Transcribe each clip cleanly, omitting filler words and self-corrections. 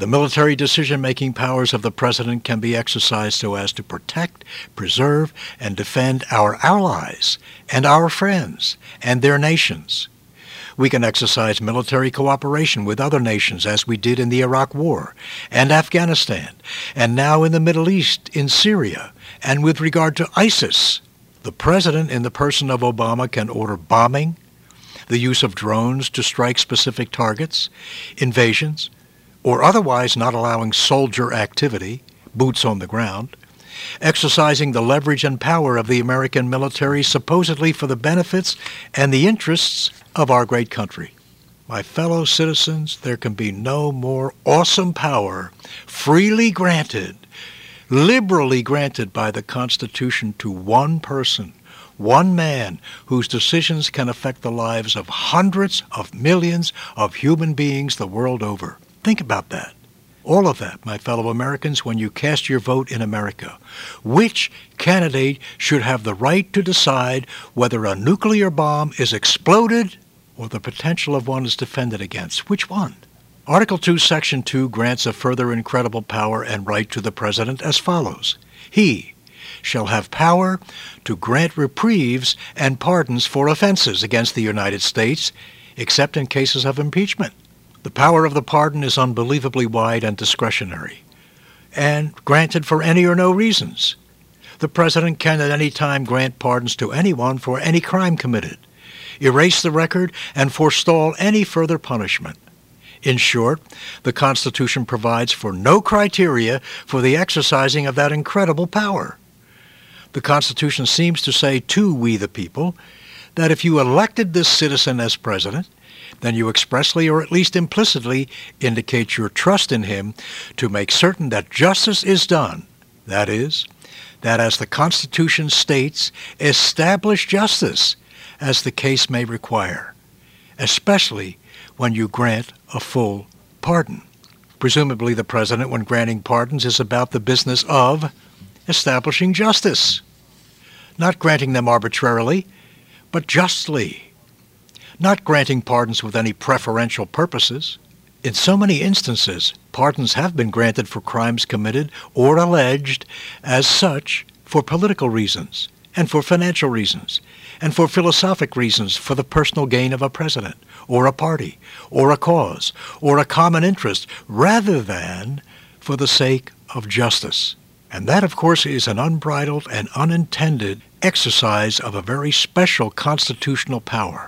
The military decision-making powers of the President can be exercised so as to protect, preserve, and defend our allies and our friends and their nations. We can exercise military cooperation with other nations as we did in the Iraq War and Afghanistan, and now in the Middle East, in Syria, and with regard to ISIS. The President, in the person of Obama, can order bombing, the use of drones to strike specific targets, invasions, or otherwise not allowing soldier activity, boots on the ground, exercising the leverage and power of the American military supposedly for the benefits and the interests of our great country. My fellow citizens, there can be no more awesome power freely granted, liberally granted by the Constitution to one person, one man, whose decisions can affect the lives of hundreds of millions of human beings the world over. Think about that. All of that, my fellow Americans, when you cast your vote in America. Which candidate should have the right to decide whether a nuclear bomb is exploded or the potential of one is defended against? Which one? Article 2, Section 2 grants a further incredible power and right to the President as follows. He shall have power to grant reprieves and pardons for offenses against the United States, except in cases of impeachment. The power of the pardon is unbelievably wide and discretionary, and granted for any or no reasons. The President can at any time grant pardons to anyone for any crime committed, erase the record, and forestall any further punishment. In short, the Constitution provides for no criteria for the exercising of that incredible power. The Constitution seems to say to we the people that if you elected this citizen as president, then you expressly or at least implicitly indicate your trust in him to make certain that justice is done. That is, that as the Constitution states, establish justice as the case may require, especially when you grant a full pardon. Presumably the President, when granting pardons, is about the business of establishing justice, not granting them arbitrarily, but justly, not granting pardons with any preferential purposes. In so many instances, pardons have been granted for crimes committed or alleged as such for political reasons, and for financial reasons, and for philosophic reasons for the personal gain of a president, or a party, or a cause, or a common interest, rather than for the sake of justice. And that, of course, is an unbridled and unintended exercise of a very special constitutional power.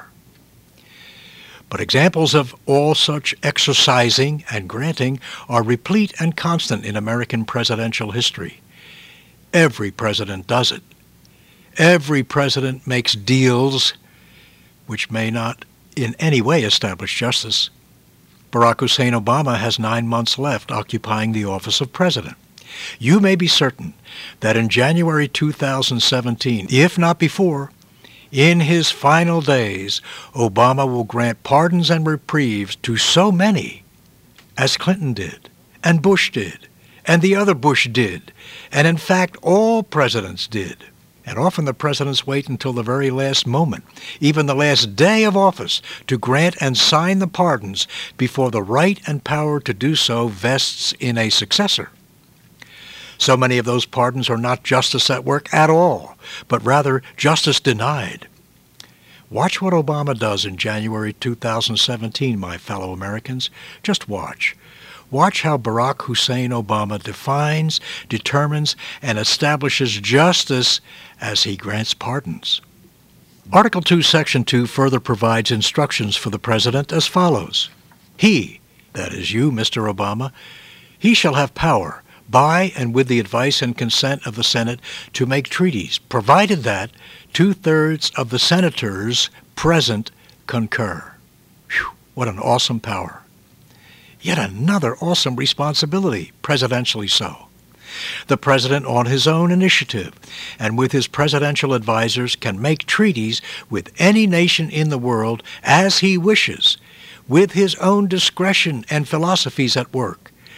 But examples of all such exercising and granting are replete and constant in American presidential history. Every president does it. Every president makes deals which may not in any way establish justice. Barack Hussein Obama has 9 months left occupying the office of president. You may be certain that in January 2017, if not before, in his final days, Obama will grant pardons and reprieves to so many, as Clinton did, and Bush did, and the other Bush did, and in fact all presidents did. And often the presidents wait until the very last moment, even the last day of office, to grant and sign the pardons before the right and power to do so vests in a successor. So many of those pardons are not justice at work at all, but rather justice denied. Watch what Obama does in January 2017, my fellow Americans. Just watch. Watch how Barack Hussein Obama defines, determines, and establishes justice as he grants pardons. Article 2, Section 2 further provides instructions for the President as follows. He, that is you, Mr. Obama, he shall have power, by and with the advice and consent of the Senate, to make treaties, provided that 2/3 of the senators present concur. Whew, what an awesome power. Yet another awesome responsibility, presidentially so. The President, on his own initiative and with his presidential advisors, can make treaties with any nation in the world as he wishes, with his own discretion and philosophies at work.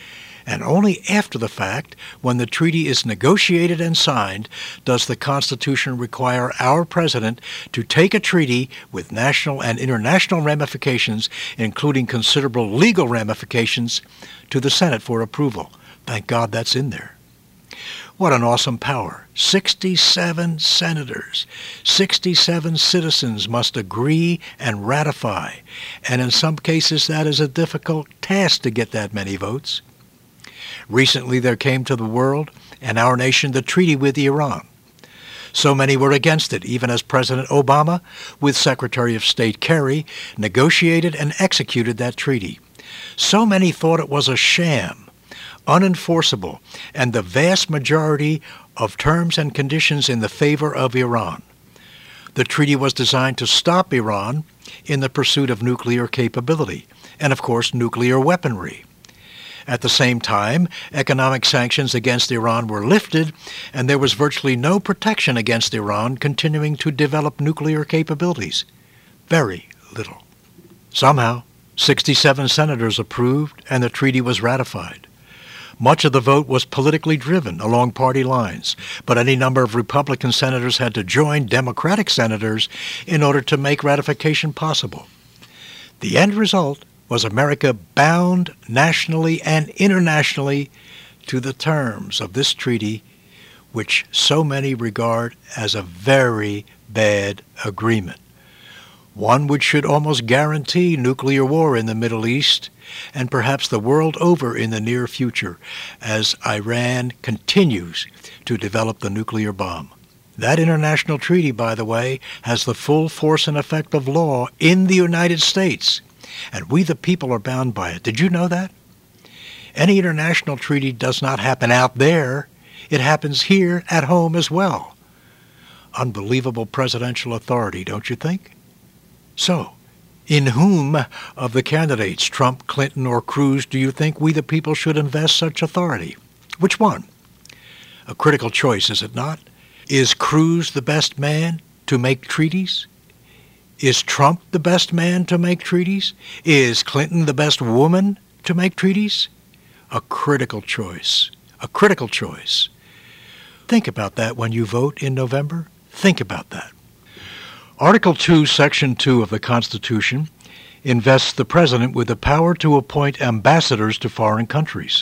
And only after the fact, when the treaty is negotiated and signed, does the Constitution require our president to take a treaty with national and international ramifications, including considerable legal ramifications, to the Senate for approval. Thank God that's in there. What an awesome power. 67 senators, 67 citizens must agree and ratify. And in some cases, that is a difficult task to get that many votes. Recently, there came to the world and our nation the treaty with Iran. So many were against it, even as President Obama, with Secretary of State Kerry, negotiated and executed that treaty. So many thought it was a sham, unenforceable, and the vast majority of terms and conditions in the favor of Iran. The treaty was designed to stop Iran in the pursuit of nuclear capability and, of course, nuclear weaponry. At the same time, economic sanctions against Iran were lifted, and there was virtually no protection against Iran continuing to develop nuclear capabilities. Very little. Somehow, 67 senators approved, and the treaty was ratified. Much of the vote was politically driven along party lines, but any number of Republican senators had to join Democratic senators in order to make ratification possible. The end result was America bound nationally and internationally to the terms of this treaty, which so many regard as a very bad agreement. One which should almost guarantee nuclear war in the Middle East and perhaps the world over in the near future as Iran continues to develop the nuclear bomb. That international treaty, by the way, has the full force and effect of law in the United States, and we the people are bound by it. Did you know that? Any international treaty does not happen out there. It happens here at home as well. Unbelievable presidential authority, don't you think? So, in whom of the candidates, Trump, Clinton, or Cruz, do you think we the people should invest such authority? Which one? A critical choice, is it not? Is Cruz the best man to make treaties? Is Trump the best man to make treaties? Is Clinton the best woman to make treaties? A critical choice. A critical choice. Think about that when you vote in November. Think about that. Article 2, Section 2 of the Constitution invests the President with the power to appoint ambassadors to foreign countries.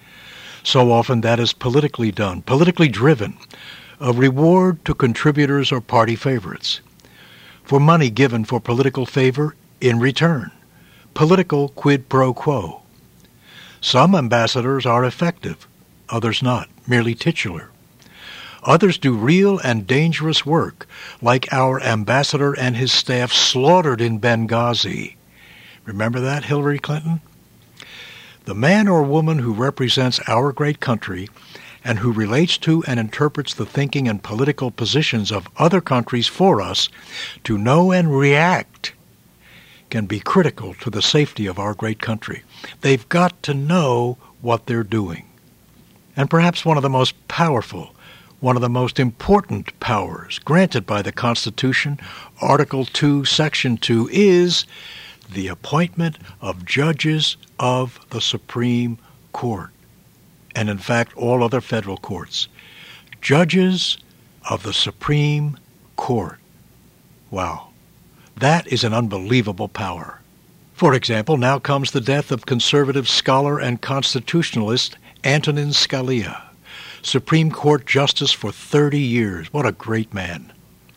So often that is politically done, politically driven, a reward to contributors or party favorites, for money given for political favor in return, political quid pro quo. Some ambassadors are effective, others not, merely titular. Others do real and dangerous work, like our ambassador and his staff slaughtered in Benghazi. Remember that, Hillary Clinton? The man or woman who represents our great country and who relates to and interprets the thinking and political positions of other countries for us to know and react can be critical to the safety of our great country. They've got to know what they're doing. And perhaps one of the most powerful, one of the most important powers granted by the Constitution, Article 2, Section 2, is the appointment of judges of the Supreme Court, and in fact all other federal courts. Judges of the Supreme Court. Wow. That is an unbelievable power. For example, now comes the death of conservative scholar and constitutionalist Antonin Scalia, Supreme Court Justice for 30 years. What a great man.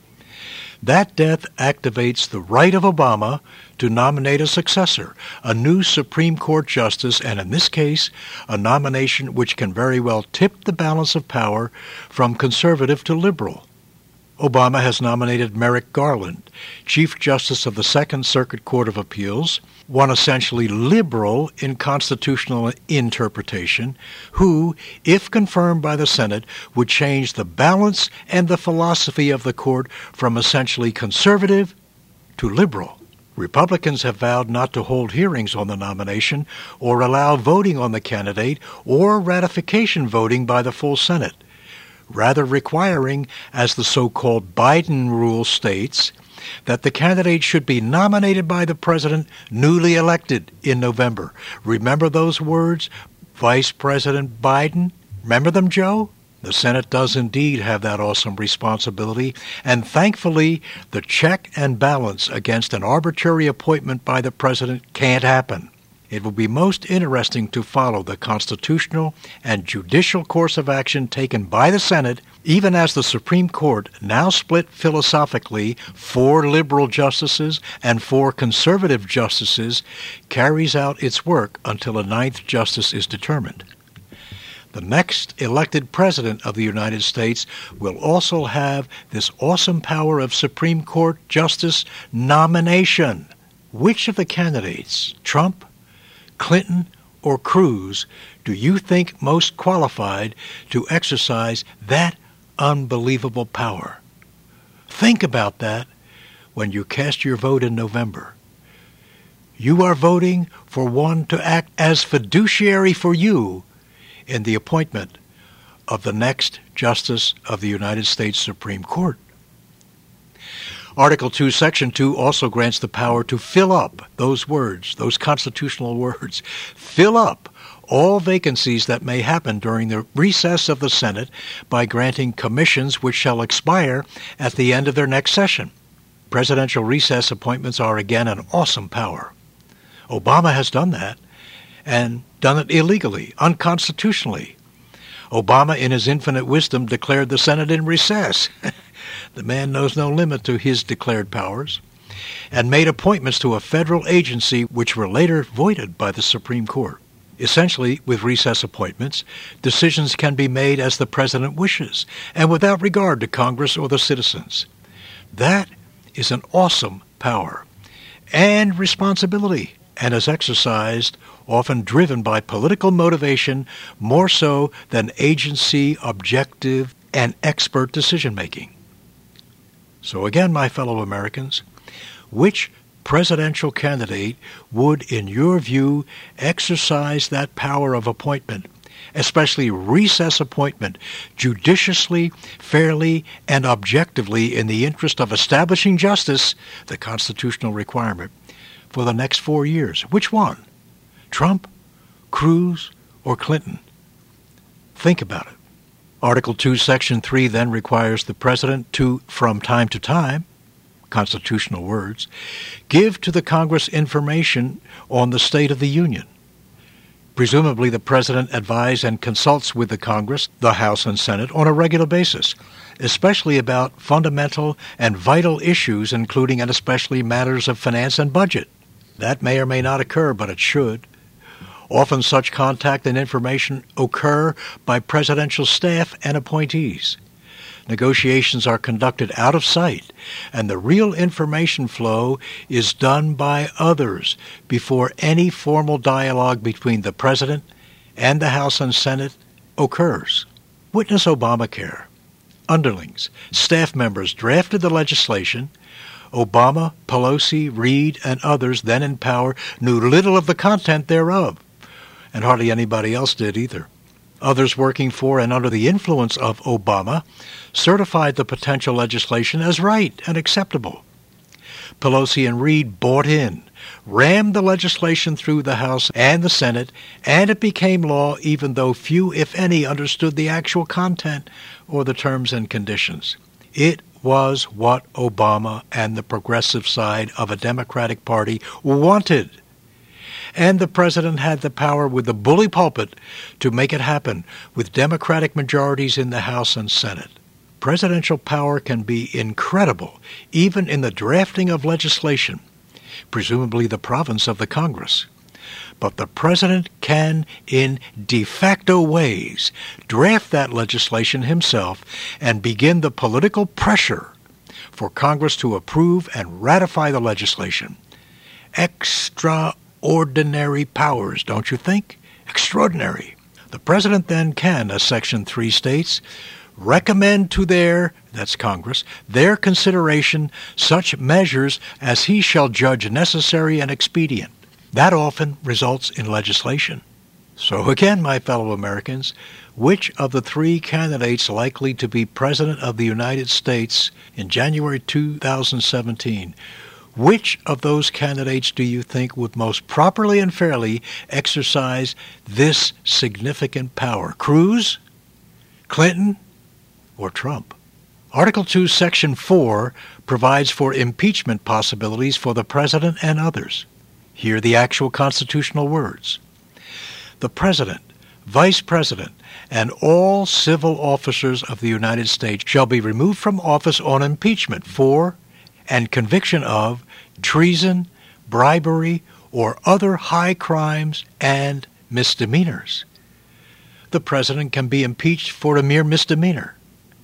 That death activates the right of Obama to nominate a successor, a new Supreme Court Justice, and in this case, a nomination which can very well tip the balance of power from conservative to liberal. Obama has nominated Merrick Garland, Chief Justice of the Second Circuit Court of Appeals, one essentially liberal in constitutional interpretation, who, if confirmed by the Senate, would change the balance and the philosophy of the court from essentially conservative to liberal. Republicans have vowed not to hold hearings on the nomination or allow voting on the candidate or ratification voting by the full Senate, rather requiring, as the so-called Biden rule states, that the candidate should be nominated by the president newly elected in November. Remember those words? Vice President Biden. Remember them, Joe? The Senate does indeed have that awesome responsibility, and thankfully, the check and balance against an arbitrary appointment by the president can't happen. It will be most interesting to follow the constitutional and judicial course of action taken by the Senate, even as the Supreme Court, now split philosophically 4 liberal justices and 4 conservative justices, carries out its work until a 9th justice is determined. The next elected president of the United States will also have this awesome power of Supreme Court justice nomination. Which of the candidates, Trump, Clinton, or Cruz, do you think most qualified to exercise that unbelievable power? Think about that when you cast your vote in November. You are voting for one to act as fiduciary for you in the appointment of the next Justice of the United States Supreme Court. Article 2, Section 2 also grants the power to fill up those words, those constitutional words, fill up all vacancies that may happen during the recess of the Senate by granting commissions which shall expire at the end of their next session. Presidential recess appointments are again an awesome power. Obama has done that, and done it illegally, unconstitutionally. Obama, in his infinite wisdom, declared the Senate in recess. The man knows no limit to his declared powers, and made appointments to a federal agency which were later voided by the Supreme Court. Essentially, with recess appointments, decisions can be made as the president wishes, and without regard to Congress or the citizens. That is an awesome power and responsibility, and is exercised often driven by political motivation more so than agency, objective, and expert decision-making. So again, my fellow Americans, which presidential candidate would, in your view, exercise that power of appointment, especially recess appointment, judiciously, fairly, and objectively in the interest of establishing justice, the constitutional requirement, for the next 4 years? Which one? Trump, Cruz, or Clinton? Think about it. Article 2, Section 3 then requires the president to, from time to time, constitutional words, give to the Congress information on the state of the Union. Presumably, the president advises and consults with the Congress, the House and Senate, on a regular basis, especially about fundamental and vital issues, including and especially matters of finance and budget. That may or may not occur, but it should. Often such contact and information occur by presidential staff and appointees. Negotiations are conducted out of sight, and the real information flow is done by others before any formal dialogue between the President and the House and Senate occurs. Witness Obamacare. Underlings, staff members drafted the legislation. Obama, Pelosi, Reid, and others then in power knew little of the content thereof, and hardly anybody else did either. Others working for and under the influence of Obama certified the potential legislation as right and acceptable. Pelosi and Reid bought in, rammed the legislation through the House and the Senate, and it became law even though few, if any, understood the actual content or the terms and conditions. It was what Obama and the progressive side of a Democratic Party wanted. And the president had the power with the bully pulpit to make it happen with Democratic majorities in the House and Senate. Presidential power can be incredible, even in the drafting of legislation, presumably the province of the Congress. But the president can, in de facto ways, draft that legislation himself and begin the political pressure for Congress to approve and ratify the legislation. Extraordinary powers, don't you think? Extraordinary. The president then can, as Section 3 states, recommend to that's Congress, their consideration such measures as he shall judge necessary and expedient. That often results in legislation. So again, my fellow Americans, which of the 3 candidates likely to be President of the United States in January 2017 Which of those candidates do you think would most properly and fairly exercise this significant power? Cruz, Clinton, or Trump? Article 2, Section 4 provides for impeachment possibilities for the President and others. Hear the actual constitutional words. The President, Vice President, and all civil officers of the United States shall be removed from office on impeachment for and conviction of treason, bribery, or other high crimes and misdemeanors. The President can be impeached for a mere misdemeanor.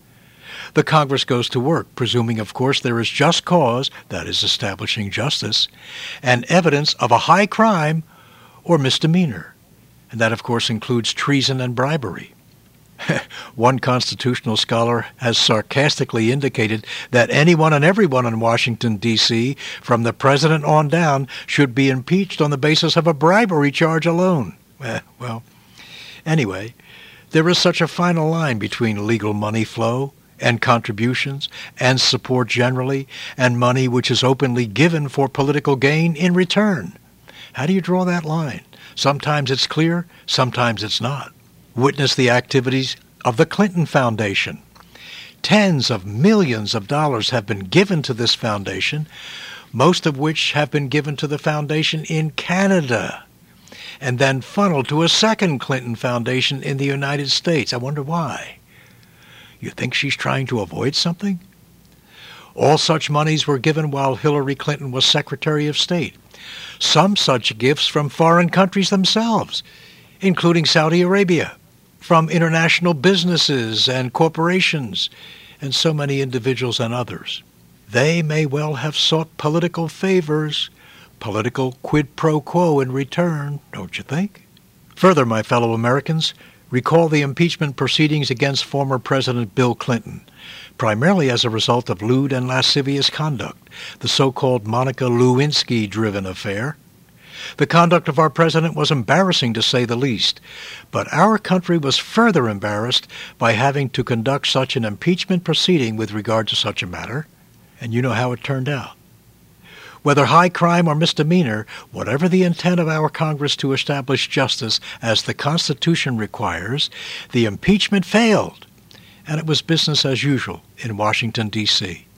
The Congress goes to work, presuming, of course, there is just cause, that is, establishing justice, and evidence of a high crime or misdemeanor. And that, of course, includes treason and bribery. One constitutional scholar has sarcastically indicated that anyone and everyone in Washington, D.C., from the President on down, should be impeached on the basis of a bribery charge alone. Well, anyway, there is such a fine line between legal money flow and contributions, and support generally, and money which is openly given for political gain in return. How do you draw that line? Sometimes it's clear, sometimes it's not. Witness the activities of the Clinton Foundation. Tens of millions of dollars have been given to this foundation, most of which have been given to the foundation in Canada, and then funneled to a second Clinton Foundation in the United States. I wonder why. You think she's trying to avoid something? All such monies were given while Hillary Clinton was Secretary of State. Some such gifts from foreign countries themselves, including Saudi Arabia, from international businesses and corporations, and so many individuals and others. They may well have sought political favors, political quid pro quo in return, don't you think? Further, my fellow Americans, recall the impeachment proceedings against former President Bill Clinton, primarily as a result of lewd and lascivious conduct, the so-called Monica Lewinsky-driven affair. The conduct of our president was embarrassing, to say the least, but our country was further embarrassed by having to conduct such an impeachment proceeding with regard to such a matter, and you know how it turned out. Whether high crime or misdemeanor, whatever the intent of our Congress to establish justice as the Constitution requires, the impeachment failed, and it was business as usual in Washington, D.C.